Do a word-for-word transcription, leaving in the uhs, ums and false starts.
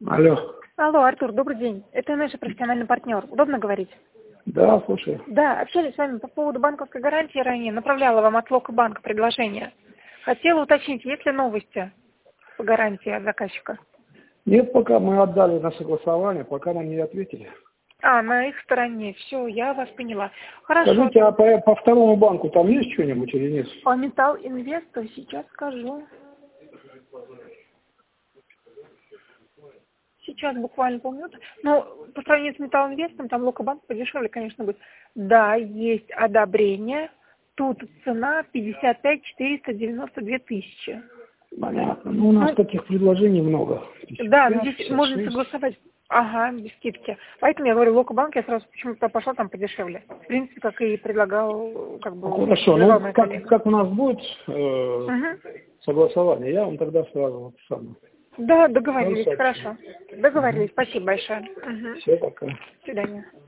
Алло. Алло, Артур, добрый день. Это наш профессиональный партнер. Удобно говорить? Да, слушай. Да, общались с вами по поводу банковской гарантии ранее. Направляла вам от Лока-банка предложение. Хотела уточнить, есть ли новости по гарантии от заказчика? Нет, пока мы отдали на согласование, пока нам не ответили. А, на их стороне. Все, я вас поняла. Хорошо. Скажите, а по, по второму банку там есть что-нибудь или нет? По Металл Инвесту сейчас скажу. Сейчас буквально полминуты. Но по сравнению с Металл Инвестом, там Лока-банк подешевле, конечно, будет. Да, есть одобрение. Тут цена пятьдесят пять четыреста девяносто две тысячи. Понятно. Ну, у нас Ну, таких предложений много. Да, пятьдесят ну пять, здесь пятьдесят можно шесть. согласовать. Ага, без скидки. Поэтому я говорю, Лока-банк, я сразу почему-то пошла там подешевле. В принципе, как и предлагал, как бы, Ну, хорошо, предлагал ну моя как, коллега. как у нас будет э, Угу. согласование, я вам тогда сразу вот сам. Да, договорились, Сообщу. хорошо. Договорились, спасибо большое. Угу. Все, пока. До свидания.